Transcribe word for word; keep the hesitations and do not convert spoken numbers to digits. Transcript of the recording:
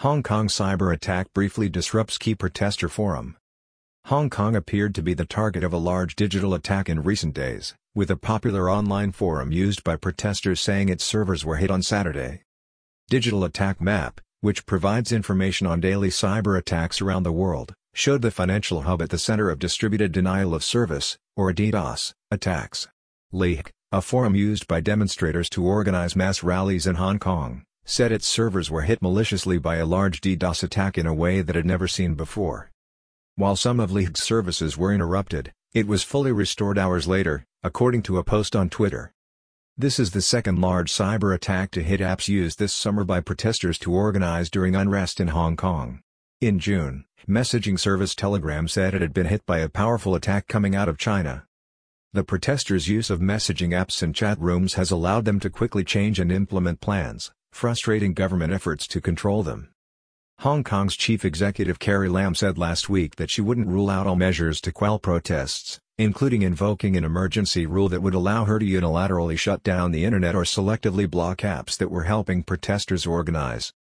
Hong Kong cyber attack briefly disrupts key protester forum. Hong Kong appeared to be the target of a large digital attack in recent days, with a popular online forum used by protesters saying its servers were hit on Saturday. Digital Attack Map, which provides information on daily cyber attacks around the world, showed the financial hub at the center of distributed denial of service, or DDoS, attacks. Leak, a forum used by demonstrators to organize mass rallies in Hong Kong, said its servers were hit maliciously by a large DDoS attack in a way that had never seen before. While some of Leak's services were interrupted, it was fully restored hours later, according to a post on Twitter. This is the second large cyber attack to hit apps used this summer by protesters to organize during unrest in Hong Kong. In June, messaging service Telegram said it had been hit by a powerful attack coming out of China. The protesters' use of messaging apps and chat rooms has allowed them to quickly change and implement plans, frustrating government efforts to control them. Hong Kong's chief executive Carrie Lam said last week that she wouldn't rule out all measures to quell protests, including invoking an emergency rule that would allow her to unilaterally shut down the internet or selectively block apps that were helping protesters organize.